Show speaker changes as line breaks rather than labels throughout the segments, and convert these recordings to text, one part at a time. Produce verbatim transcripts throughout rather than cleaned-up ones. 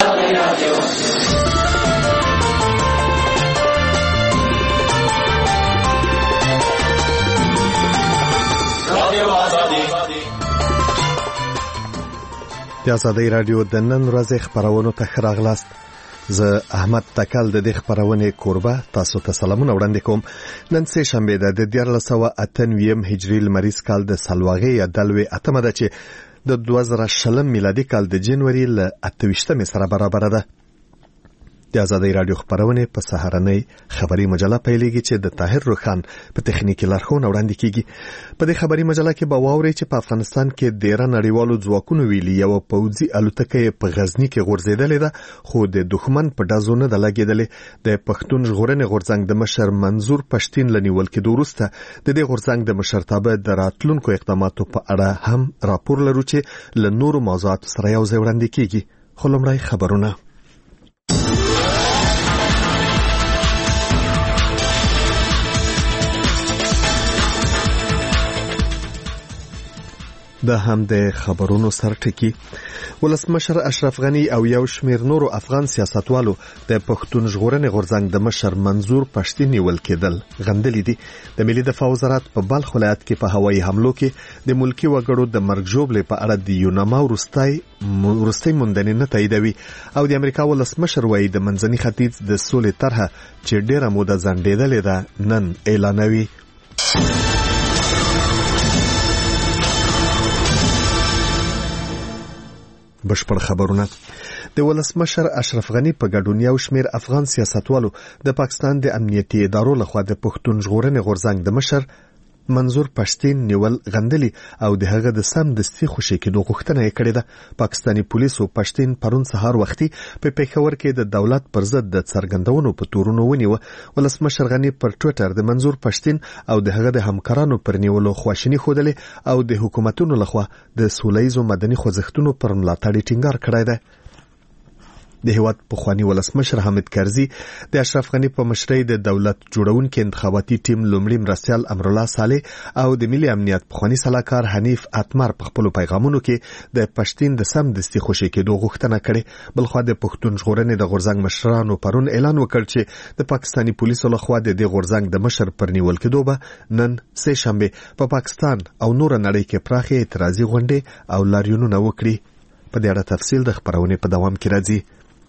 آزادی رادیو
د آزادی رادیو د نن ورځې خبرونو ته ښه راغلاست. زه احمد تکل د دې خبرونې کوربه تاسو ته سلامونه وړاندې کوم. نن سه شنبه ده د دیارلس سوه اته نوي هجري لمریز کال د سلواغې یا دلوي اتمه ده چې د دوه زره شلم میلادي کال د جنوري ل اته ویشتمه سره برابر ده. د آزادی رادیو خبرونه په سهارنۍ خبري مجله پیلېږي چې د طاهر روخان په تخنیکی لارښوونه وړاندې کیږي. په دې خبري مجله کې به واوري چې په افغانستان کې ډېر نړیوالو ځواکونو ویلي یو پوځي الوتکه په غزنی کې غورځېدلې ده، خو د دښمن په ډزو نه ده لګېدلې. د پښتون ژغورنې غورځنګ د مشر منظور پښتين لنیول کې وروسته د دې غورځنګ د مشرتابه د راتلونکو اقداماتو په اړه هم راپور لرو چې له نورو موضوعاتو سره یو ځای وړاندې کیږي. خو لومړی خبرونه. د هم د خبرونو سرټکی. ولسمشر اشرف غنی او یو شمیر نورو افغان سیاستوالو د پښتون ژغورنې غورځنګ د مشر منظور پښتين نیول کېدل غندلې دي. د ملي دفاع وزارت په بلخ ولایت کې په هوایي حملو کې د ملکی وګړو د مرګ ژوبلې په اړه د یوناما ورستای ورستای موندنې نه تاییدوي او د امریکا ولسمشر وایي د منځني ختیځ د سولې طرحه چې ډیره موده ځنډېدلې ده نن اعلانوي. بشپړ خبرونه. د ولسمشر اشرف غنی په ګډون یو شمیر افغان سیاستوالو د پاکستان د امنیتي ادارو لخوا د پښتون ژغورنې غورځنګ د مشر منظور پښتين نیول غندلي او د هغه د سم دستي خوشي کېدو غوښتنه یې کړې ده. پاکستاني پولیسو پښتين پرون سهار وختي په پیښور کې د دولت پر ضد د څرګندونو په تورونو ونیو. ولسمشر غنی پر ټوئیټر د منظور پښتين او د هغه د همکارانو پر نیولو خواشینی خوده او د حکومتونو لخوا د سولهیزو مدني خوځښتونو پر ملاتړ ټینګار کړی دی. د هیواد پخوانی ولسمشر حامد کرزي د اشرف غنی په مشرۍ د دولت جوړونکو انتخاباتي ټیم لومړی مرستیال امرالله صالح او د ملي امنیت پخوانی سلاکار حنیف اتمر په خپل پیغامونو کې د پښتين د سم دستي خوشي کېدو غوښتنه کړې. بلخو د پښتون ژغورنې د غورځنګ مشرانو پرون اعلان وکړ چې د پاکستاني پولیسو لخوا د دې غورځنګ د مشر پر نیول کېدو به نن سه شنبه په پا پاکستان او نور نړۍ کې پراخه اعتراضي غونډې او لاریونونه وکړي. په دې اړه تفصیل د خبرونې په دوام کې راځي.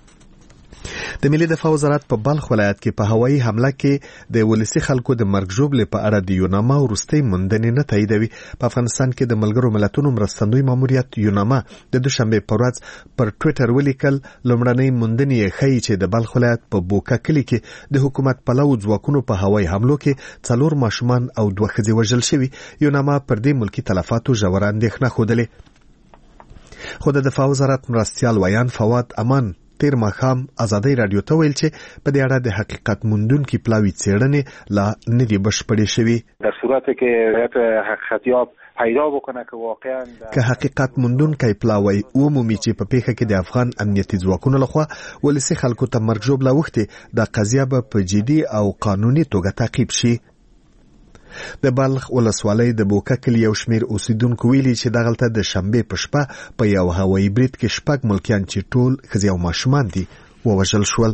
د ملي دفاع وزارت په بلخ ولایت کې په هوایي حمله کې د ولسی خلکو د مرګ ژوبلې په اړه د یوناما ورستۍ موندنې نه تاییدوي. په افغانستان کې د ملګرو ملتونو مرستندوی ماموریت یوناما د دوشنبه په ورځ پر ټوئیټر ولیکل لومړنۍ موندنې یې ښیي چې د بلخ ولایت په بوکا کلي کې د حکومت پلو ځواکونو په هوایي حملو کې څلور ماشومان او دوه ښځې وژل شوي. یوناما پر دې ملکی تلفاتو ژوره اندېښنه ښودلې، خو د دفاع وزارت مرستیال ویان فواد امان تیر ماښام آزادی رادیو ته ویل چې په دې اړه د حقیقت موندونکي پلاوی څېړنې لا نه دي بشپړې شوي.
در صورتی که حقیقتیاب پیدا بکنه که واقعا
که حقیقت موندونکی پلاوی ومومي چې په پیښه کې د افغان امنیتي ځواکونو لخوا ولسی خلکو ته مرګ ژوبله وختې دا قضیه به په جدي او قانوني توګه تعقیب شي. د بلخ ولسوالۍ د بوکا کلي یو شمیر اوسیدونکو ویلي چې دغلته د شنبې په شپه په یو هوایي برید کې شپږ ملکیان چې ټول ښځې او ماشومان دي ووژل شول.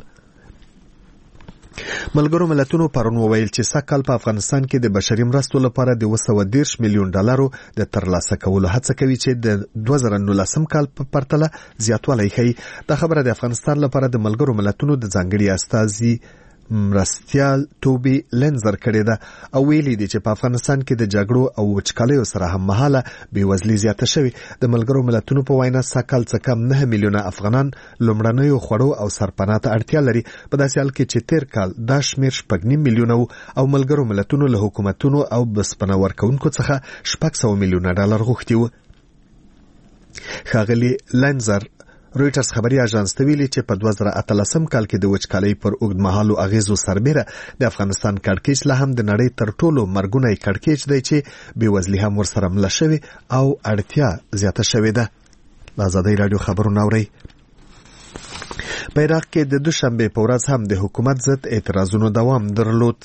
ملګرو ملتونو پرون وویل چې سږ کال په افغانستان کې د بشري مرستو لپاره د دوه سوه دېرش میلیون ډالرو د ترلاسه کولو هڅه کوي چې د دوه زره نولسم کال په پرتله زیاتوالی ښیي. دا خبره د افغانستان لپاره د ملګرو ملتونو د ځانګړي استازي مرستیال توبی لنزر کړی ده او ویلي دي چې په افغانستان کې د جګړو او وچکالیو سره هم مهاله بېوزلي زیاته شوې. د ملګرو ملتونو په وینا سږ کال څه کم نه میلیونه افغانان لومړنیو خوړو او سرپناه ته اړتیا لري. په داسې حال کې چې تیر کال دا شمېر شپږ نیم میلیونه او ملګرو ملتونو له حکومتونو او بسپنه ورکوونکو څخه شپږ سوه میلیونه ډالر غوښتي وو. ښاغلي لنزر رویټرز خبري اژانس ته ویلي چې په دوه زره اتلسم کال کې د وچکالۍ پر اوږدمهالو اغیزو سربیره د افغانستان کړکېچ لا هم د نړۍ تر ټولو مرګونی کړکېچ دی چې بېوزلي هم ورسره مله شوې او اړتیا زیاته شوې ده. د آزادۍ راډیو خبرونه اورئ. په عراق کې د دوشنبې په ورځ هم د حکومت ضد اعتراضونو دوام درلود.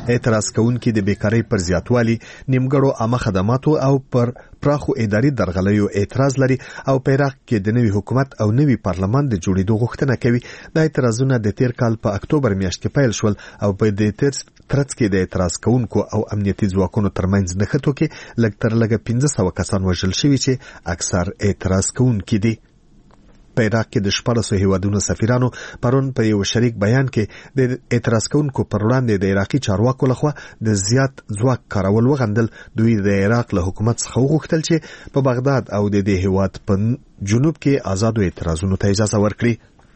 اعتراض کوونکي د بیکاری پر زیاتوالي، نیمګړو عامه خدماتو او پر پراخو اداري درغلیو اعتراض لري او په عراق کې د نوي حکومت او نوي پارلمان د جوړېدو غوښتنه کوي. دا اعتراضونه د تیر کال په اکتوبر میاشت کې پیل شول او په دې ترڅ کې د اعتراض کوونکو او امنیتي ځواکونو ترمنځ نښتو کې لږ تر لږه پنځه سوه کسان وژل شوي چې اکثر اعتراض کوونکي دي. په عراق کې د شپاړسو هیوادونو سفیرانو پرون په یو شریک بیان کې د اعتراض کوونکو پر وړاندې د عراقي چارواکو لخوا د زیات ځواک کارول وغندل. دوی د عراق له حکومت څخه وغوښتل چې په بغداد او د دې هیواد په جنوب کې آزادو اعتراضونو ته اجازه ورکړي.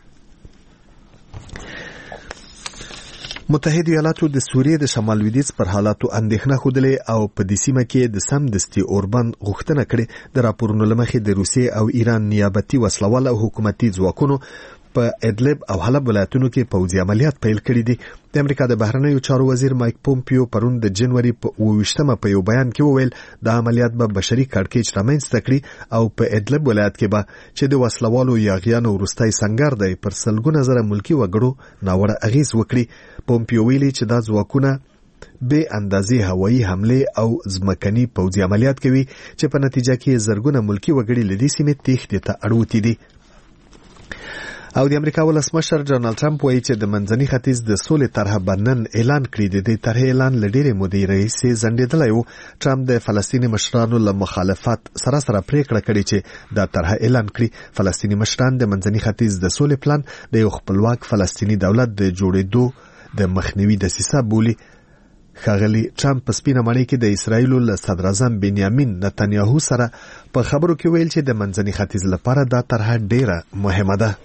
متحده ایالاتو د سوریې د شمال لویدیځ پر حالاتو اندېښنه خوده او په دې سیمه کې د سمدستي اوربند غوښتنه کړې. د راپورونو لمخې د روسیې او ایران نیابتي وسلوال او حکومتي ځواکونو په ادلب او حلب ولایتونو کې پوځي عملیات پیل کړي دي. د امریکا د بهرنیو چارو وزیر مایک پومپیو پرون د جنوري په اوویشتمه په یو بیان کې وویل د عملیات به بشري کړکېچ رامنځته کړي او په ادلب ولایت کې به چې د وسلوالو یاغیانو وروستی سنگر دی پر سلګونه زره ملکي وګړو ناوړه اغیز وکړي. پومپیو ویلي چې دا ځواکونه به اندازې هوایي حمله او ځمکني پوځي عملیات کوي چې په نتیجه کې زرګونه ملکي وګړي لدې سیمې تېښتې ته اړوتي دي. او د امریکا ولسمشر ډونالد ټرمپ وایي چې د منځني ختیځ د سولې طرحه بنن اعلان کړی دی. د طرحې اعلان لډېرې مودې راهیسې ځنډېدلی و. ټرمپ د فلسطیني مشرانو له مخالفت سره سره پریکړه کړې چې دا طرحه اعلان کړي. فلسطیني مشران د منځني ختیځ د سولې پلان د یو خپلواک فلسطیني دولت د جوړېدو د مخنیوي دسیسه بولي. ښاغلي ټرمپ په سپینه ماڼۍ کې د اسرایلو له صدر اعظم بنیامین نتنیاهو سره په خبرو کې ویل چې د منځني ختیځ لپاره دا طرحه ډېره مهمه ده.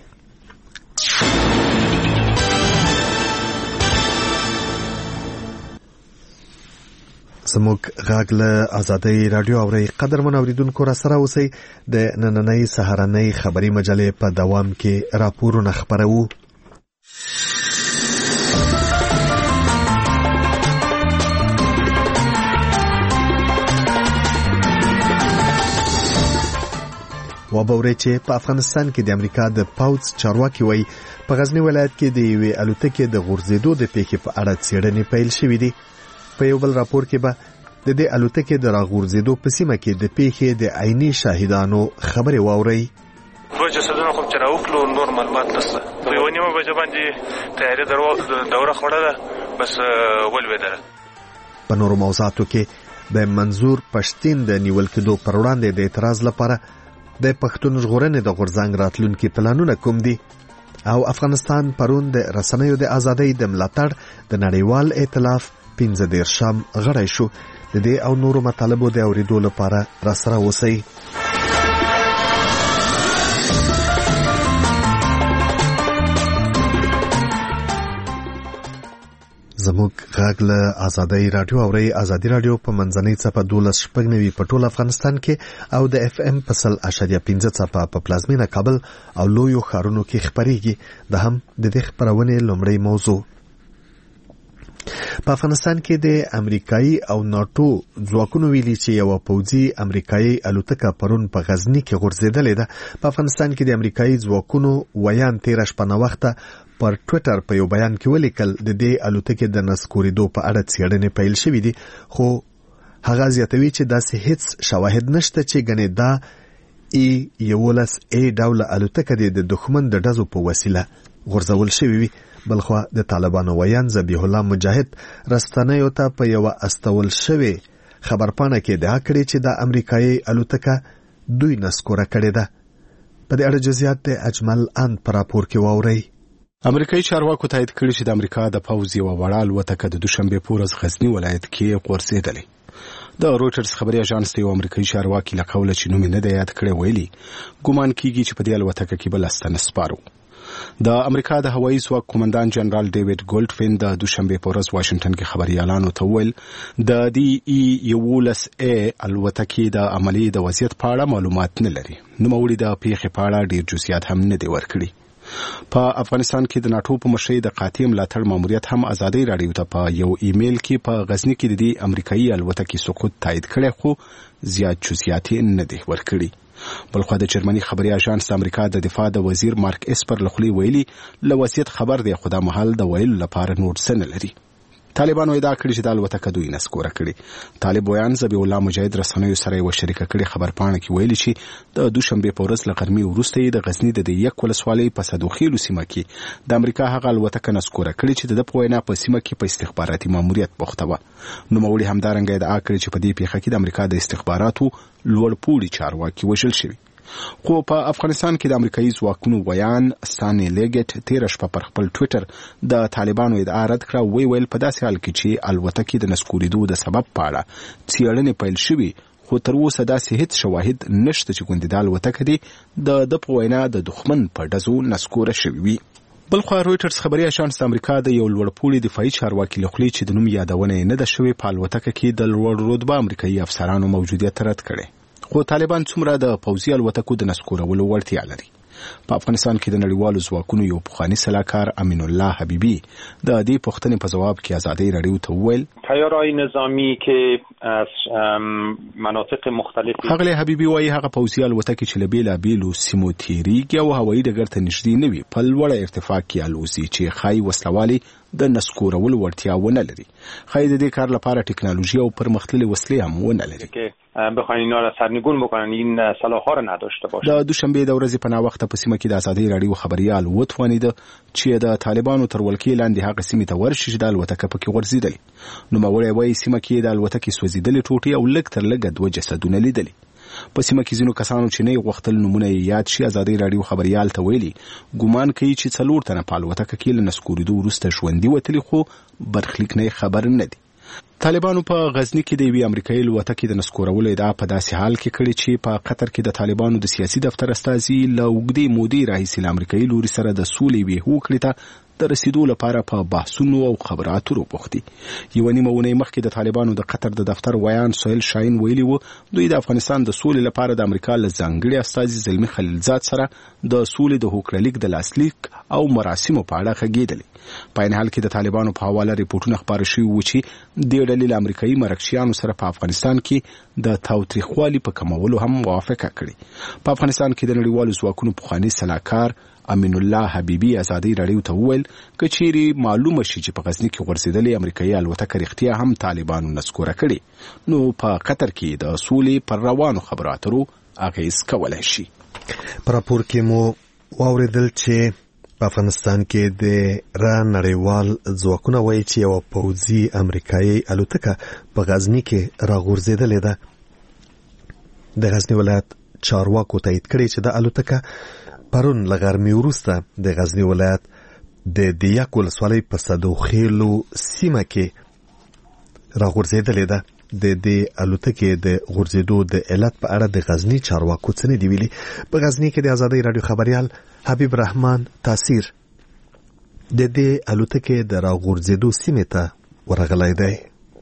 زموږ غږ له آزادۍ رادیو اورئ. قدرمن اوریدونکو را سره اوسئ. د نننۍ سهارنۍ خبري مجلې په دوام کې راپورونه خپروو. وبوري چې په افغانستان کې د امریکا د پاوځ چارواکي وایي په غزنی ولایت کې د یوې الوتکې د غورځېدو د پیښې په اړه څېړنې پیل شوې دي. په یو بل راپور کې به د دې الوتکې د راغورځېدو په سیمه کې د پیښې د عیني شاهدانو خبرې واورئ.
دوه جسدونه خو چې راوکړو نور معلومات نشته. په یوه نیمه بجه باندې تیارې دوره خوړله بس ولوېدله.
په نورو موضوعاتو کې د منظور پښتین د نیول کېدو پر وړاندې د اعتراض لپاره د پښتون ژغورنې د غورځنګ راتلونکي پلانونه کوم دي او افغانستان پرون د رسنیو د ازادۍ د ملاتړ د نړیوال ائتلاف پنځه دېرشم غړی شو. د دې او نورو مطالبو د اورېدو لپاره راسره اوسئ. زموږ غږ له آزادۍ رادیو اورئ. آزادۍ رادیو په منځنۍ څپه دولس شپږ نوي په ټول افغانستان کې او د اف ام په سل اشاریه پنځه څپه په پلازمینه کابل او لویو ښارونو کې خپرېږي. د هم د دې خپرونې لومړی موضوع. په افغانستان کې د امریکایي او ناتو ځواکونو ویلي چې یو پوځي امریکایي الوتکه پرون په غزنی کې غورځېدلې ده. په افغانستان کې د امریکایي ځواکونو ویان تیره شپه ناوخته پر ټویټر په یو بیان کې ولیکل د دې الوتکې د نسکورېدو په اړه څېړنې پیل شوې دي، خو هغه زیاتوي چې داسې هیڅ شواهد نشته چې ګنې دا ای یولس ای ډوله الوتکه د دښمن د ډزو په وسیله غورځول شوې وي. بلخوا د طالبانو ویان ذبیح الله مجاهد رستنیو ته په یو استول شوی خبرپاڼه کې ادعا کړې چې د امریکایي الوتکه دوی نسکوره کړې ده. په دې اړه جزئیات د اجمل ان پر راپور کې واورئ.
امریکایي چارواکو تایید کړی چې د امریکا د پوځ یوه وړه الوتکه د دوشنبې په ورځ غزنی ولایت کې غورځېدلې. د رویټرز خبري اژانس ته یو امریکایي چارواکي له قوله چې نوم یې نه دی یاد کړی ویلي ګومان کیږي چې په دې الوتکه کې بل استنه سپارو. د امریکا د هوایي ځواک قومندان جنرال ډیوډ ګولډفین د دوشنبې په ورځ واشنگټن کې خبريالانو ته وویل د ډي ای یولس ای الوتکې د عملی د وضعیت په اړه معلومات نه لري. نوموړي د پیښې په اړه ډیر جزئیات هم نه دی ورکړي. په افغانستان کې د ناتو په مشرۍ د قاطع ملاتړ ماموریت هم آزادۍ راډیو ته په یو ایمیل کې په غزنی کې د دې امریکایي الوتکې سقوط تایید کړی، خو زیات جزئیات نه دی ورکړي. بلخو د جرمني خبري اژانس د امریکا د دفاع د وزیر مارک اسپر لخوا ویلي له وضعیت خبر دی، خو د محل د ویلو لپاره نور څه نه لري. طالبانو ادعا کړې چې د الوتکه دوی نسکوره کړې. طالب ویان ذبیح الله مجاهد رسنیو سره یو شریکه کړې خبرپاڼه کې ویلي چې د دوشنبه په ورځ له غرمې وروسته د غزنی د یک ولسوالۍ په صدوخیلو سیمه کې د امریکا هغه الوتکه نسکوره کړې چې د په وینا په سیمه کې په استخباراتي ماموریت بوخته و. نوموړي همدارنګه ادعا کړې چې په دې پیښه کې د امریکا د استخباراتو لوړپوړي چارواکي وژل شوي. خو په افغانستان کې د امریکایي ځواکونو ویان ساني لیګټ تیر شپه پر خپل ټوئیټر د طالبانو ادعا رد کړه. وی ویل په داسې حال کې چې الوتکې د نسکورېدو د سبب په اړه څېړنې پیل شوي، خو تر اوسه داسې هیڅ شواهد نشته چې ګوندې د الوتکه دی د د په وینا د دښمن په ډزو نسکوره شوي وي. بلخوا رویټرز خبري اژانس د امریکا د یو لوړپوړي دفاعي چارواکي له خولې چې د نوم یادونه نه ده شوې په الوتکه کې د لوړ رتبه امریکایي افسرانو موجودیت رد کړي. خو طالبان څومره د پوځي الوتکو د نسکورولو وړتیا لري؟ په افغانستان کې د نړیوالو ځواکونو یو پخوانی سلاکار امین الله حبیبی د دې پوښتنې په ځواب کې ازادي رادیو ته وویل
تیارای نظامی که از مناطق مختلفی
هغه حبیبی وايي هغه پوځي الوتکې چې له بیلابیلو سیمو تیریږي او هوایي ډګر ته نږدې نه وي په لوړه ارتفاع کې الوزي چې ښایي وسلوالي د نسکورولو وړتیا ونه لري. ښایي د دې کار لپاره ټکنالوژي او پرمختللې وسلې هم ونه لري
که بخواین اینا را سرنگون بکنن این صلاح ها را نداشته باشه.
د دوشنبه د ورځې په ناوخته په سیمه کې د ازادي رادیو خبريال وتوانید چې د طالبانو تر ولکې لاندې هغه سیمه ته ورشي چې د الوتکه پکې ورزيدل. نو موري وایي سیمه کې د الوتکې سوځیدلې ټوټې او لږ تر لږه دوه جسدونه لیدل. په سیمه کې ځینو کسانو چې نه غوښتل نمونه یاد شي ازادي رادیو خبريال ته ویلي ګومان کوي چې څلور تنه په الوتکه کې له نسکورېدو وروسته ژوندي وتلي، خو برخلیک نه خبر نه دي. طالبانو په غزنی کې د یوې امریکایي الوتکې د نسکورولو ادعا په داسې حال کې کړې چې په قطر کې د طالبانو د سیاسي دفتر استازي له اوږدې مودې راهیسې له امریکایي لوري سره د سولې ویې هوکړې ته د رسیدو لپاره په بحثونو او خبرو اترو بوختي. یو نیمه ونې مخکې د طالبانو د قطر د دفتر ویان سهیل شاهین ویلي وو دوی د افغانستان د سولې لپاره د امریکا له ځانګړي استازي زلمی خلیلزاد سره د سولې د هوکړلیک د لاسلیک او مراسمو په اړه غږېدل. په عین حال کې د طالبانو په حواله ریپورتونه خبر شوي وو چې د ډلې له امریکایي مرکشیانو سره په افغانستان کې د تاوتریخوالي په کمولو هم موافقه کړې. په افغانستان کې د نړیوالو ځواکونو پخوانی سلاکار امین الله حبیبی ازادي رادیو ته وویل کچيري معلومه شي چې په غزنی کې ورسېدلې امریکایي الوتکه رښتیا هم طالبانو نسکوره کړي نو په قطر کې د سولې پر روانو خبرو اترو اغیز کولای شي.
پر راپور کې مو واوریدل چې په افغانستان کې د را نړیوال ځواکونه وایي چې یو پوځي امریکایي الوتکه په غزنی کې راغورځېدلې ده. د غزنی ولایت چارواکو تایید کړی چې د الوتکه پرون لغرمې وروسته د غزنی ولایت د دیاک ولسوالۍ په صدوخیلو سیمه کې راغورځېدلې ده. د دې الوتکې د غورځېدو د علت په اړه د غزنی چارواکو څه نه دي ویلي. په غزنی کې د ازادي رادیو خبريال حبیب رحمان تاثیر د دې الوتکې د راغورځېدو سیمه ته ورغلی دی.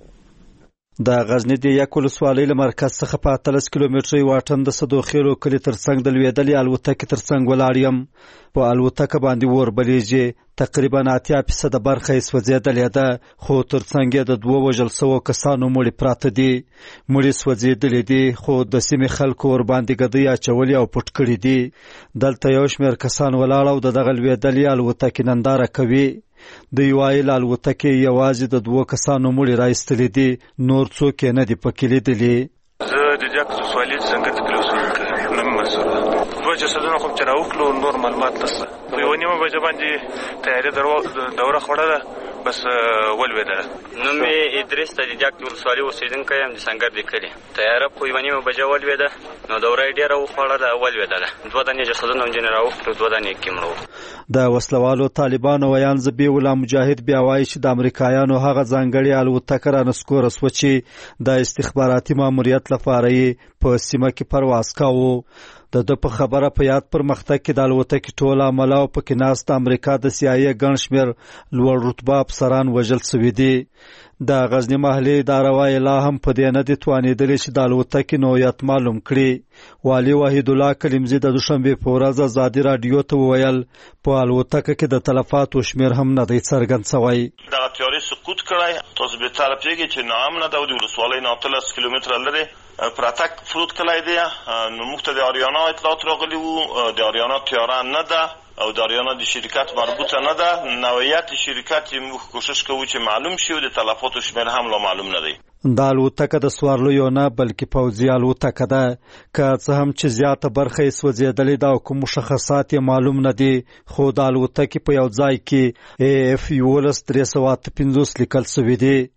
د غزنی د یک ولسوالۍ له مرکز څخه په اتلس کیلومتري واټن د صدوخیلو کلي ترڅنګ د لوېدلې الوتکې ترڅنګ ولاړ یم. په الوتکه باندې اور بلیږي، تقریبا اتیا فیصده برخه یې سوځېدلې ده، خو ترڅنګ یې د دوه وژل سوو کسانو مړي پراته دي. مړي سوځېدلي دي، خو د سیمې خلکو ور باندې ګدۍ اچولي او پټ کړي دي. دلته یو شمېر کسان ولاړ او د دغه لوېدلې الوتکې ننداره کوي. د یوې ل الوتکې یوازې د دوه کسانو مړي راایستلي دي، نور څوک یې نه دي پکې لیدلي.
زه د جاک ولسوالۍ څنګه تکلیف اوسېدونکی نوم مسؤله دوه جسدونه خو چې راوکړو نور معلومات نشته. په یوه نیمه بجه باندې تیاري دوره خوړله بس ولوېدله.
نوم یې ادریس د جاک ولسوالۍ اوسېدونکی یم د سنګر د کلي. تیاره په یوه نیمه بجه ولوېده نو دوره یې ډېره وخوړله ولوېدله. دوه دانې جسدونه هم ځینې راوکړو، دوه دانې کې مړه.
د وسلوالو طالبانو ویان ذبیح الله مجاهد بیا وایي چې د امریکایانو هغه ځانګړې الوتکه را نسکوره سوه چې د استخباراتي ماموریت لپاره یې په سیمه کې پرواز کاوه. د ده په خبره په یاد پرمختګ کې د الوتکې ټول عمله او پکې ناست د امریکا د سی آی ای ګڼ شمېر لوړ رتبه افسران وژل سوي دي. د غزنی محلي اداره وایي لا هم په دې نه دي توانېدلې چې د الوتکې نوعیت معلوم کړي. والي وحید الله کلیمزي د دوشنبې په ورځ ازادي راډیو ته وویل په الوتکه کې د تلفاتو شمېر هم نه دی څرګند سوی.
دغه تیارې سقوط کړی، تاسو به طرف یې چې نامنه د ولسوالۍ نه اتلس کیلومتره لري پراتک فرود کړی دی. نو موږ ته د اریانا اطلاعات راغلي وو، د اریانا تیاره نه ده او داریانه د شرکت مربوطه نه ده. نوعیت شرکت موږ کوشش کوو چې معلوم شي او د تلفاتو شمیر هم لا معلوم نه دی.
دا الوتکه د سوارلو نه بلکې پوځي الوتکه ده، که څه هم چې زیاته برخه یې سوځېدلې ده او کوم مشخصات یې معلوم نه دي، خو د الوتکې په یو ځای کې ای اف یولس درې سوه اته پنځوس لیکل سوي دي.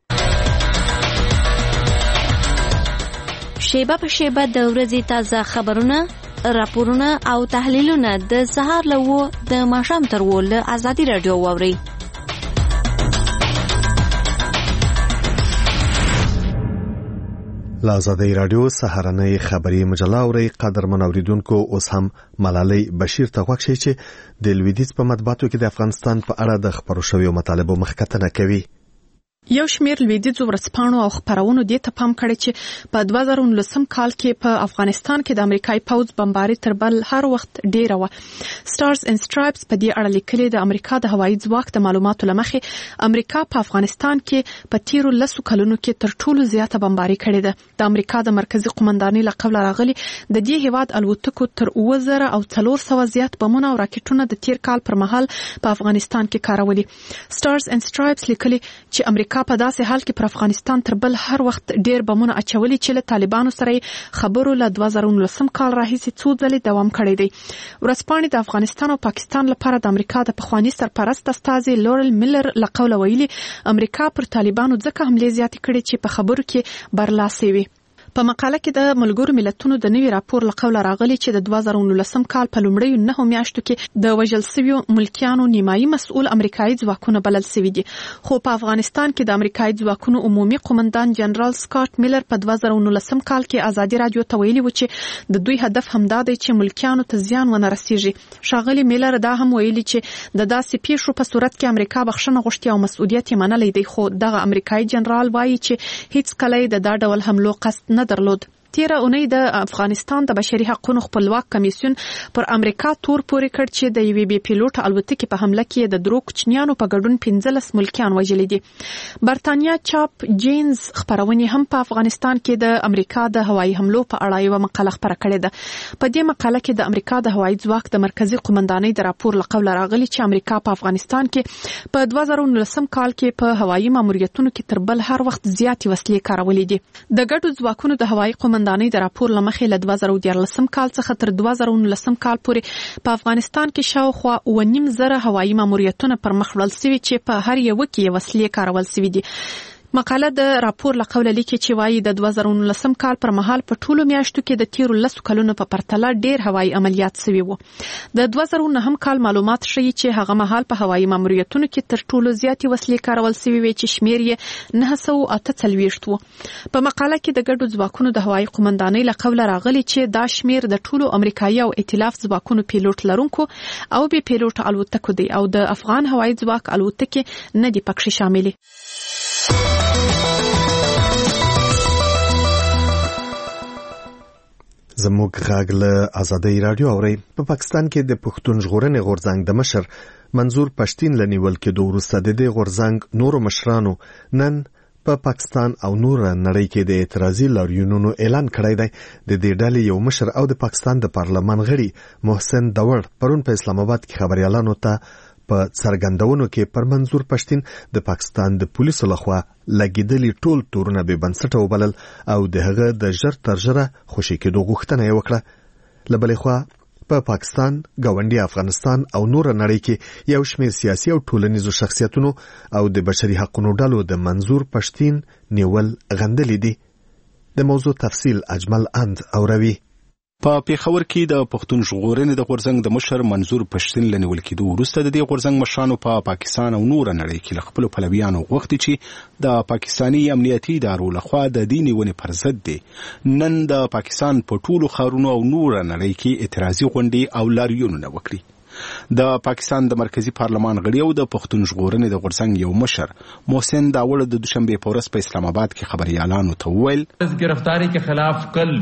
شیبه په شیبه د ورځې تازه خبرونه، راپورونه او تحلیلونه د سهار له اوه د ماښام تر اوه له ازادي راډیو واورئ.
له ازادي راډیو سهارنۍ خبري مجله اورئ. قدرمن اوریدونکو، اوس هم ملالۍ بشیر ته غوږ شئ چې د لویدیځ په مطبوعاتو کې د افغانستان په اړه د خپرو شویو مطالبو مخکتنه کوي.
یو شمیر لویدیځو ورځپاڼو او خبرونو دې ته پام کړی چې په دوه زره نولسم کال کې په افغانستان کې د امریکایي پوځ بمباري تر بل هر وخت ډیره وه. سټارز اینډ سټرایپس په دې اړه لیکلي د امریکا د هوایي ځواک د معلوماتو له مخې امریکا په افغانستان کې په تیرو لسو کلونو کې تر ټولو زیاته بمباري کړې ده. د امریکا د مرکزي قومندانۍ له قبله راغلي د دې هیواد الوتکو تر اوه زره او څلور سوه زیات بمونه او راکټونه د تیر کال پر مهال په افغانستان کې کارولي. سټارز اینډ سټرایپس لیکلي چې امریکا په داسې حال کې پر افغانستان تر بل هر وخت ډیر بمونه اچولي چې له طالبانو سره خبرو له دوه زره نولسم کال راهیسې څو ځلې دوام کړی دی. ورځپاڼې د افغانستان او پاکستان لپاره د امریکا د پخواني سرپرست استازي لورل میلر له قوله ویلي امریکا پر طالبانو ځکه حملې زیاتې کړې چې په خبرو کې برلاسې وي. په مقاله کې د ملګرو ملتونو د نوي راپور له قوله راغلي چې د دوه زره نولسم کال په لومړیو نهو میاشتو کې د وژل شویو ملکیانو نیمایي مسؤل امریکایي ځواکونه بلل شوي دي. خو په افغانستان کې د امریکایي ځواکونو عمومي قومندان جنرال سکاټ میلر په دوه زره نولسم کال کې ازادي راډیو ته ویلي و چې د دوی هدف همدا دی چې ملکیانو ته زیان ونه رسیږي. ښاغلي میلر دا هم ویلي چې د داسې پیښو په صورت کې امریکا بخښنه غوښتي او مسؤلیت یې منلی دی، خو دغه امریکایي جنرال وایي چې هیڅ کله یې د دا ډول حملو قصد نه درلود. تیره اونۍ د افغانستان د بشري حقوقو خپلواک کمیسیون پر امریکا تور پورې کړ چې د یوې بې پیلوټ الوتکې په حمله کې د درو کوچنیانو په ګډون پنځلس ملکیان وژلي دي. برتانیا چاپ جینز خبرونې هم په افغانستان کې د امریکا د هوایي حملو په اړه یوه مقاله خپره کړې ده. په دې مقاله کې د امریکا د هوایي ځواک د مرکزي قومندانۍ د راپور له قوله راغلي چې امریکا په افغانستان کې په دوه زره نولسم کال کې په هوایي ماموریتونو کې تر بل هر وخت زیاتې وسلې کارولې دي. د ګډو ځواکونو د هوایي قومندانۍ د راپور لمخې له دوه زره دیارلسم کال څخه تر دوه زره نولسم کال پورې په افغانستان کې شاوخوا اوه نیم زره هوایي ماموریتونه پر مخ وړل شوي چې په هر یو کې وسلې کارول شوي دي. مقاله د راپور له قوله لیکي چې وایي د دوه زره نولسم کال پر مهال په ټولو میاشتو کې د تیرو لسو کلونو په پرتله ډیر هوایي عملیات شوي وو. د دوه زره نهم کال معلومات ښیي چې هغه مهال په هوایي ماموریتونو کې تر ټولو زیاتې وسلې کارول شوي وې چې شمیر یې نهه سوه اته څلوېښت و. په مقاله کې د ګډو ځواکونو د هوایي قومندانۍ له قوله راغلي چې دا شمیر د ټولو امریکایي او ائتلاف ځواکونو پیلوټ لرونکو او بې پیلوټ الوتکو دی او د افغان هوایي ځواک الوتکې نه دي پکښې شاملې.
زموږ غږ له ازادي راډیو اورئ. په پاکستان کې د پښتون ژغورنې غورځنګ د مشر منظور پښتين لنیول کېدو وروسته د دې غورځنګ نورو مشرانو نن په پا پاکستان او نور نړۍ کې د اعتراضي لاریونونو اعلان کړی دی. د دې ډلې یو مشر او د پاکستان د پارلمان غړي محسن داور پرون په اسلام آباد کې خبريالانو ته په څرګندونو کې پر منظور پښتين د پاکستان د پولیسو لخوا لګیدلي ټول تورونه به بنسټه وبلل او د هغه د ژر تر ژره خوشي کېدو غوښتنه یې وکړه. له بلې خوا په پاکستان، ګاونډي افغانستان او نور نړۍ کې یو شمېر سیاسي او ټولنیزو شخصیتونو او د بشري حقوقو ډلو د منظور پښتين نیول غندلې دي. د موضوع تفصیل اجمل اند اوروي.
په پیښور کې د پښتون ژغورنې د غورځنګ د مشر منظور پښتين لنیول کېدو وروسته د دې غورځنګ مشرانو په پاکستان او نور نړۍ کې له خپل پلویانو غوښتي چې د پاکستاني امنیتي ادارو لخوا د دې نیونې پر ضد دي نن د پاکستان په ټولو ښارونو او نور نړۍ کې اعتراضي غونډې او لاریونونه وکړي. د پاکستان د مرکزی پارلمان غړي او د پښتون ژغورنې د غورځنګ یو مشر محسن داور د دوشنبه په ورځ په اسلام آباد کې خبريالانو ته وویل
گرفتاری के खिलाफ कल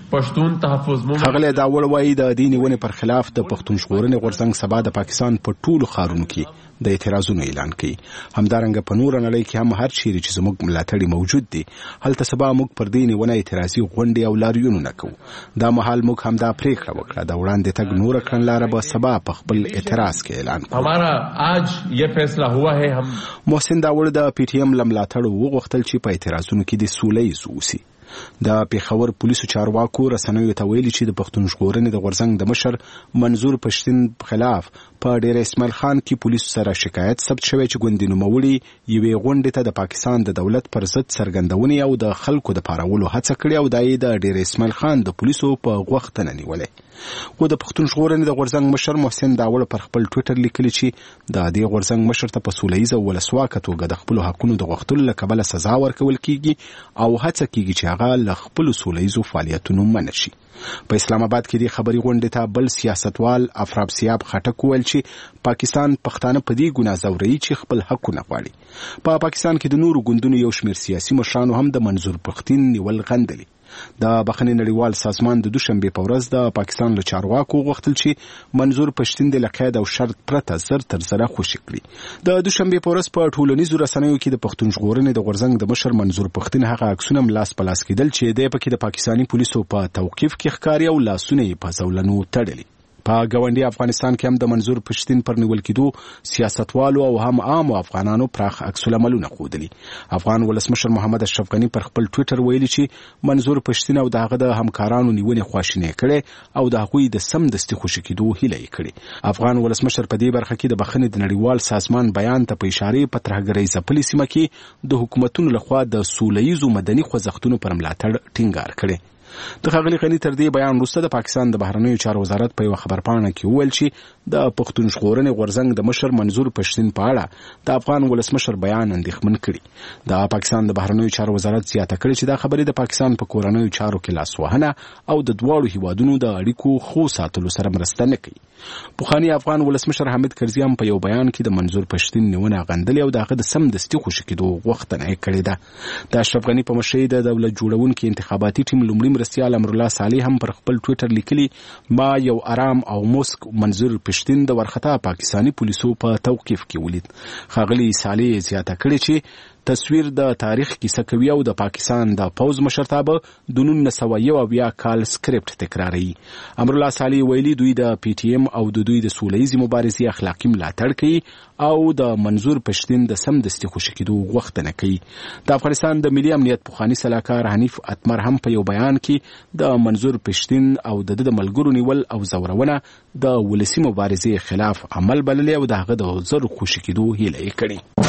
پښتون تحفظ مو
هغه دا وړوي د دیني ونې پر خلاف د پښتون ژغورنې غورځنګ سبا د پاکستان په ټولو ښارونو کې د اعتراضونو اعلان کړي. همدارنګه په نور نړۍ کې هم هر چیرې چې زموږ ملاتړي موجود دي هلته سبا موږ پر دیني ونه اعتراضي غونډې او لاریونونه کوو. دا مهال موږ هم دا پریکړه وکړه د وړاندې تګ نور کړنلاره به سبا په خپل اعتراض کې اعلان کړو.
हमारा आज ये फैसला हुआ है हम
محسن داوړ د پی ټی ایم لملاتړ وغوښتل چې په اعتراضونو کې د سولې زوسی. د پیښور پولیسو چارواکو رسنیو ته ویلي چې د پښتون ژغورنې د غورځنګ د مشر منظور پښتین خلاف په ډیر اسماعیل خان کې پولیسو سره شکایت ثبت شوی چې ګوندي نوموړي یوې غونډې ته د پاکستان د دولت پر ضد څرګندونې او د خلکو د پارولو هڅه کړې او دای د ډیر اسماعیل خان د پولیسو په غوښتنه نیولې. خو د پښتون ژغورنې د غورځنګ مشر محسن داوړ پر خپل ټویټر لیکلي چې د دې غورځنګ مشر ته په سولهییزه ولسواکه توګه د خپلو حقونو د غوښتلو له کبله سزا ورکول کیږي او هڅه کیږي چې هغه له خپلو سولهییزو فعالیتونو منع شي. په اسلام آباد کې د خبري غونډې ته بل سیاستوال افراب سیاب خټک ویل چې پاکستان پښتانه په دې ګناه زوري چې خپل حقونه غواړي. په پاکستان کې د نورو ګوندونو یو شمېر سیاسي مشرانو هم د منظور پښتین نیول غندلي. د بخښنې نړیوال سازمان د دوشنبه په ورځ د پاکستان له چارواکو غوښتل چې منظور پښتین د لقید او شرط پرته زر تر زره خوشي کړي. د دوشنبه په ورځ په ټولنیزو رسنیو کې د پښتون ژغورنې د غورځنګ د مشر منظور پښتین هغه عکسونه ملاس پلاس کېدل چې د پکې د پاکستاني پولیسو په توقيف کې ښکاری او لاسونه یې په زولنو تړلي. په ګاونډي افغانستان کې هم د منظور پښتین پر نیول کېدو سیاستوالو او هم عام افغانانو پراخ عکس العملونه ښودلي. افغان ولسمشر محمد اشرف غنی پر خپل ټویټر ویلي چې منظور پښتین او دغه د همکارانو نیونې خواشینی کړي او د هغوی د سم دستي خوشي کېدو هیله یې کړي. افغان ولسمشر په دې برخه کې د بخښنې د نړیوال سازمان بیان ته په اشاره په ترهګرۍ ځپلې سیمه کې د حکومتونو لخوا د سولهییزو مدني خوځښتونو پر ملاتړ ټینګار کړي. د ښاغلي غني تر دې بیان وروسته د پاکستان د بهرنیو چارو وزارت په یوه خبرپاڼه کې وویل چې د پښتون ژغورنې غورځنګ د مشر منظور پښتین په اړه د افغان ولسمشر بیان اندېښمن کړي. د پاکستان د بهرنیو چارو وزارت زیاته کړې چې دا خبرې د پاکستان په کورنیو چارو کې لاسوهنه او د دواړو هیوادونو د اړیکو خو ساتلو سره مرسته نه کوي. پخوانی افغان ولسمشر حامد کرزي هم په یو بیان کې د منظور پښتین نیونه غندلې او دغه د سم دستي خوشي کېدو غوښتنه یې کړې ده. د اشرف غني په مشرۍ د دولت جوړونکي انتخاباتي ټیم لومړي مرستیال امرالله صالح هم پر خپل ټویټر لیکلي ما یو آرام او موسک منظور پښتین د ورختا پاکستاني پولیسو په توقيف کې ولید. خاغلی صالح زیاته کړې چې تصویر د تاریخ کیسه کوي او د پاکستان د پوز مشرتابه د نولس سوه یو اویا کال سکرپټ تکراروي. امرالله صالح ویلي دوی د پی ټی ایم او د دوی د سولهییزې مبارزې اخلاقي ملاتړ کوي او د منظور پښتین د سم دستي خوشي کېدو غوښتنه کوي. د افغانستان د ملي امنیت پخوانی سلاکار حنیف اتمر هم په یو بیان کې د منظور پښتین او د د ملګرو نیول او زورونه د ولسی مبارزې خلاف عمل بللې او دغه د زر خوشي کېدو هیله یې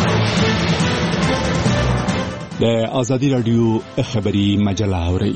کړې.
د ازادي رادیو خبري مجله اوري.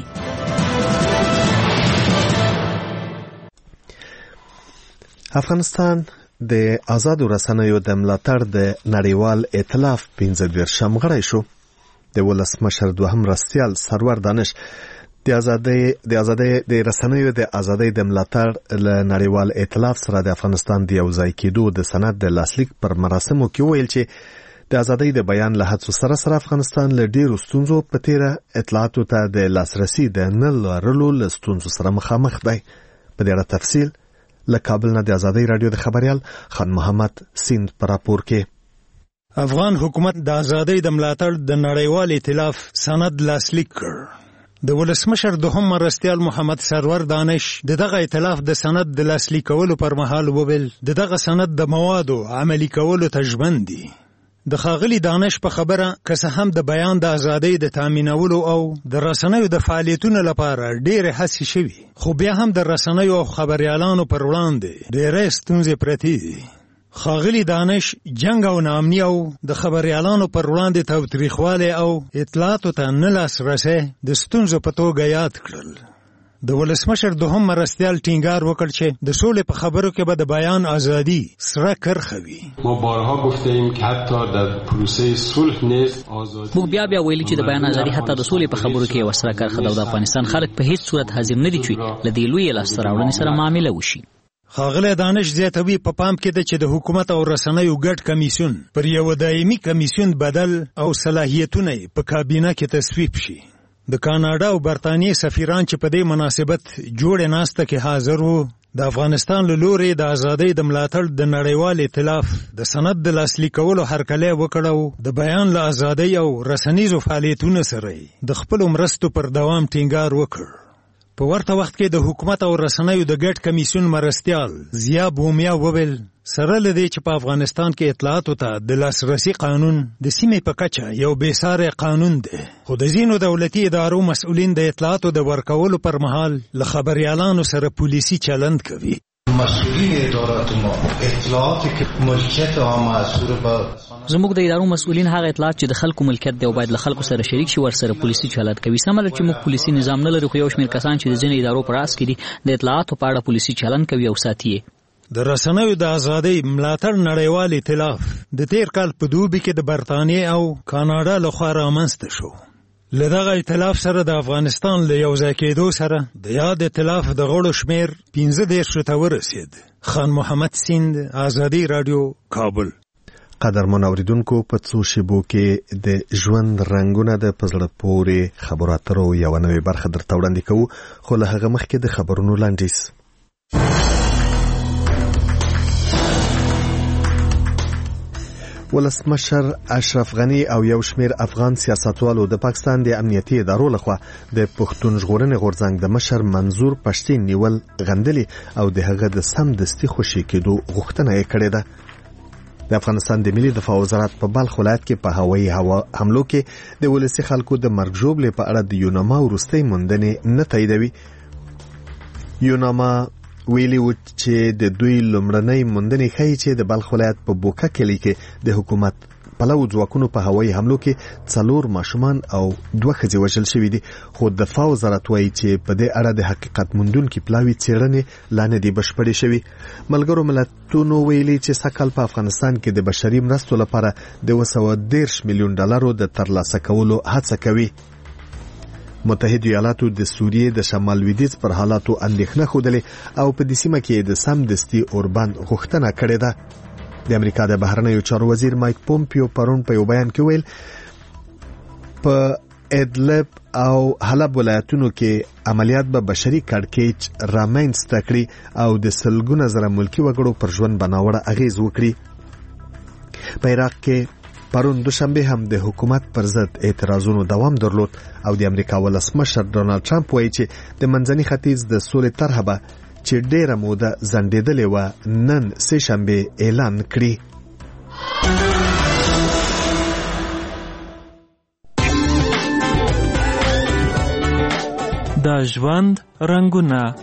افغانستان د آزادو رسنیو د ملاتړ د نړیوال ائتلاف پنځه دېرشم غړی شو. د ولسمشر دوهم مرستیال سرور دانش د ازادي د ازادي د رسنیو د ازادي د ملاتړ له نړیوال ائتلاف سره د افغانستان د یوځای کېدو د سند د لاسلیک پر مراسمو کې ویل چې د ازادۍ د بیان له هڅو سره سره افغانستان له ډیرو ستونزو په تیره اطلاعاتو ته د لاسرسي د نه لرلو له ستونزو سره مخامخ دی. په دې اړه تفصیل له کابل نه د ازادۍ رادیو د خبريال خان محمد سیند پر راپور کې.
افغان حکومت د ازادۍ د ملاتړ د نړیوال ائتلاف سند لاسلیک کړ. د ولسمشر دوهم مرستیال محمد سرور دانش د دغه ائتلاف د سند د لاسلیک کولو پر مهال وویل د دغه سند د موادو عملي کولو ته ژمن دي. د خاغلی دانش په خبره که څه هم د بیان د ازادۍ د تامینولو او د رسنیو د فعالیتونو لپاره ډېرې هڅې شوي خو بیا هم د رسنیو او خبریالانو پر وړاندې ډېرې ستونزې پرتې دي. خاغلی دانش جنگ او ناامني او د خبریالانو پر وړاندې تاوتریخوالی او اطلاعاتو ته نه لاسرسی د ستونزو په توګه یاد کړل. د ولسمشر دوهم مرستیال ټینګار وکړ چې د سولې په خبرو کې به د بیان ازادي سره کرخه وي.
ما بارها گفتیم که حتی در پروسه صلح نیز آزادی
موږ بیا بیا ویلي چې د بیان ازادي حتی د سولې په خبرو کې یو سره کرخه ده او د افغانستان خلک په هیڅ صورت حاضر نه دي چې له دې لویې لاسته راوړنې سره معامله وشي.
خاغلی دانش زیاتوي په پام کې ده چې د حکومت او رسنیو ګډ کمیسیون پر یو دایمي کمیسیون بدل او صلاحیتونه په کابینه کې تصویب شي. د کاناډا او برتانیې سفیران چې په دې مناسبت جوړې ناسته کې حاضر وو د افغانستان له لوري د ازادۍ د ملاتړ د نړیوال ائتلاف د سند د لاسلیک کولو هرکلی وکړو. د بیان له ازادۍ او رسنیزو فعالیتونو سره د خپلو مرستو پر دوام ټینګار وکړ. په ورته وخت کې د حکومت او رسنیو د ګډ کمیسیون مرستیال ضیا بومیا وویل سره له دې چې په افغانستان کې اطلاعاتو ته د لاسرسي قانون د سیمې په کچه یو بېسارې قانون دی، خو د ځینو دولتي ادارو مسؤلین د اطلاعاتو د ورکولو پر مهال له خبریالانو سره پولیسي چلند کوي.
مسئولین ادارات ما اطلاعاتی که ملکیت عامه اصول با
زموږ د ادارو مسؤلین هغه اطلاعات چې د خلکو ملکیت دی او باید له خلکو سره شریک شي ورسره پولیسي چلند کوي. سمه ده چې موږ پولیسي نظام نه لرو، خو یو شمېر کسان چې د ځینې ادارو په راس کې دي د اطلاعاتو په اړه پولیسي چلند کوي او ساتي.
د رسنیو د ازادۍ ملاتړ نړیوال ائتلاف د تیر کال په دوبي کې د برتانیې او کاناډا لخوا رامنځته شو. له دغه ائتلاف سره د افغانستان له یوځای کېدو سره د یاد ائتلاف د غړو شمېر پنځه دېرشو ته ورسېد. خان محمد سیند، ازادي راډیو، کابل.
قدرمن اوریدونکو، په څو شیبو کې د ژوند رنګونه د په زړه پورې خبرو اترو یوه نوې برخه درته وړاندې کوو، خو له هغه مخکې د خبرونو لنډیز. ولسمشر اشرف غنی او یو شمېر افغان سیاستوالو د پاکستان د امنیتي ادارو لخوا د پښتون ژغورنې غورځنګ د مشر منظور پښتین نیول غندلي او د هغه د سمدستي خوشي کېدو غوښتنه یې کړې ده. د افغانستان د ملي دفاع وزارت په بلخ ولایت کې په هوایي حملو کې د ولسي خلکو د مرګ ژوبلې په اړه د یوناما وروستۍ موندنې نه تاییدوي. یوناما ویلي و چې د دوی لومړنۍ موندنې ښیي چې د بلخ ولایت په بوکه کلي کې د حکومت پلو ځواکونو په هوایي حملو کې څلور ماشومان او دوه ښځې وژل شوي دي، خو دفاع وزارت وایي چې په دې اړه د حقیقت موندونکي پلاوي څېړنې لا نه دي بشپړې شوي. ملګرو ملتونو ویلي چې سږ کال په افغانستان کې د بشري مرستو لپاره د اوه سوه دېرش میلیون ډالرو د ترلاسه کولو هڅه کوي. متحده ایالاتو د سوریې د شمال لویدیځ پر حالاتو اندېښنه ښودلې او په دې سیمه کې د سمدستي اوربند غوښتنه کړې ده. د امریکا د بهرنیو چارو وزیر مایک پومپیو پرون په یو بیان کې ویل په ادلب او حلب ولایتونو کې عملیات به بشري کړکېچ رامنځته کړي او د سلګونه زره ملکي وګړو پر ژوند بناوړه اغیز وکړي. په عراق کې پرون دوشنبه هم د حکومت پر ضد اعتراضونو دوام درلود او د امریکا ولسمشر ډونالد ټرمپ وایي چې د منځني ختیځ د سولې طرحه به چې ډېره موده ځنډېدلې وه نن سه شنبه اعلان کړي.
د ژوند رنګونه.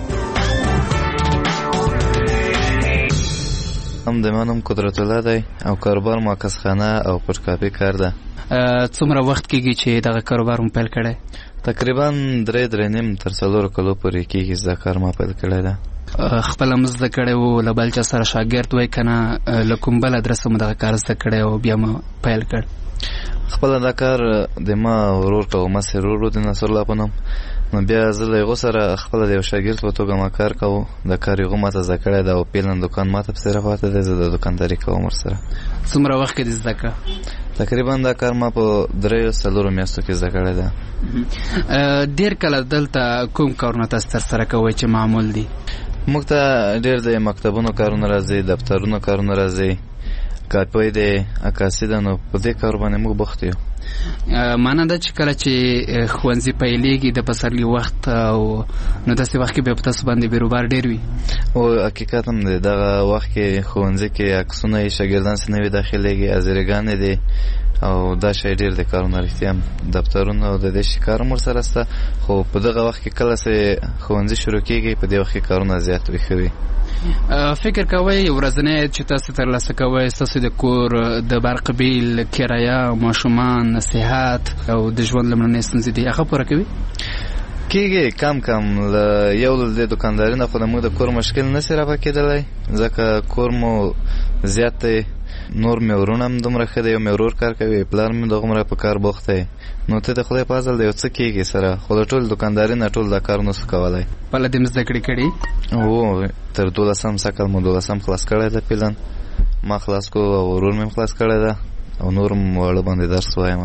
هم د منم قدرت الله دی او کاروبار مؤکسخانه او پټکاپي کار ده.
څومره وخت کېږي چې دغه کاروبار مو پیل کړی؟
تقریبا درې درې نیم تر څلورو کلو پورې کېږي چې دا کار ما پیل کړی ده.
خپله مو زده کړی و له بل چا سره شاګرد وای که نه له کوم بل ادرسه مو دغه کار زده کړی او بیا مو پیل کړ؟
خپله دا کار د ما ورور ته و مسې ورور و د نصرالله په نوم، نو بیا زه له هغو سره خپله د یو شاګرد په توګه ما کار کوو. د کار هغو ماته زده کړی ده او پیلن دوکان ماته پسې راپاته دی، زه د دوکانداري کوم ورسره.
څومره وخت کې دې زده کړه؟
تقریبا دا کار ما په دریو څلورو میاشتو کې زده کړی ده.
ډېر کله دلته کوم کارونه تاسو ترسره کوئ چې معمول دي؟
موږ ته ډېر د مکتبونو کارونه راځي، دفترونو کارونه راځي، کاپۍ دی، عکاسي ده، نو په دې کار باندې موږ بوخت یو.
معنا ده چې کله چې ښوونځي پیلېږي د پسرلي وخت او نو داسې وخت کې بیا په تاسو باندې بیروبار ډېر وي؟
او حقیقت هم دی، دغه وخت کې ښوونځي کې عکسونه یې شاګردان سې نوي داخلېږي، حاضرګانې دي او دا شی ډېر دی کارونه رښتیا هم دفترونه او د دې شي کار هم ورسره شته، خو په دغه وخت کې کله چې ښوونځي شروع کېږي په دې وخت کې کارونه زیات وي ښه وي.
فکر کوئ ورځنی چې تاسو ترلاسه کوئ ستاسو د کور د برق بیل، کرایه، ماشومان، صحت او د ژوند لومړنۍ ستونزې دي هغه پوره کوي؟
کېږي کم کم. له یو د دوکانداري نه خو د موږ د کور مشکل نه شي رافع کېدلی، ځکه کور مو زیات دی، نور مې ورونه هم دومره ښه دی، یو مې ورور کار کوي، پلار مې دغومره په کار بوخت دی، نو ته د خدای په فضل د یو څه کېږي سره، خو د ټول دوکانداري نه ټول دا کار نه شو کولی.
خپله دې م زده کړې کړي؟
هو تر دولسم سکل مو دولسم خلاص کړی ده پیلن، ما خلاص کو او ورور مې خلاص کړی ده او نور م واړه باندې درس وایم.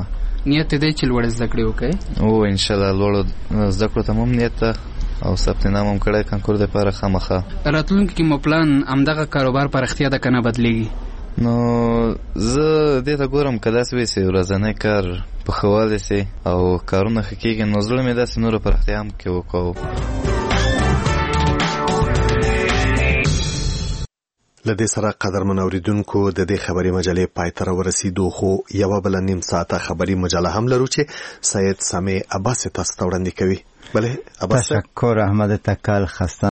نیت دی چې لوړ زده کړې وکړي؟
او ان شاء الله لوړ زده کړو ته هم نیت او ثبت نام هم کړی کانکور دپاره خامخا.
راتلونکي کې مو پلان همدغه کاروبار په رښتیا ده که نه بدلېږي؟
نو زه دې ته ګورم که داسې وي چې ورځنی کار په ښه والی سي او کارونه ښه کېږي نو زړه مې داسې نوره پراختیا هم کې وکړو.
لدې سره قدرمن اوریدونکو د دې خبري مجلې پای ته ورسېدو خو یو بل نیم ساعته خبري مجله هم لرو چې سید سامع عباس تاسو ته وړاندې کوي. بله عباس،
تشکر احمد تکل، خسته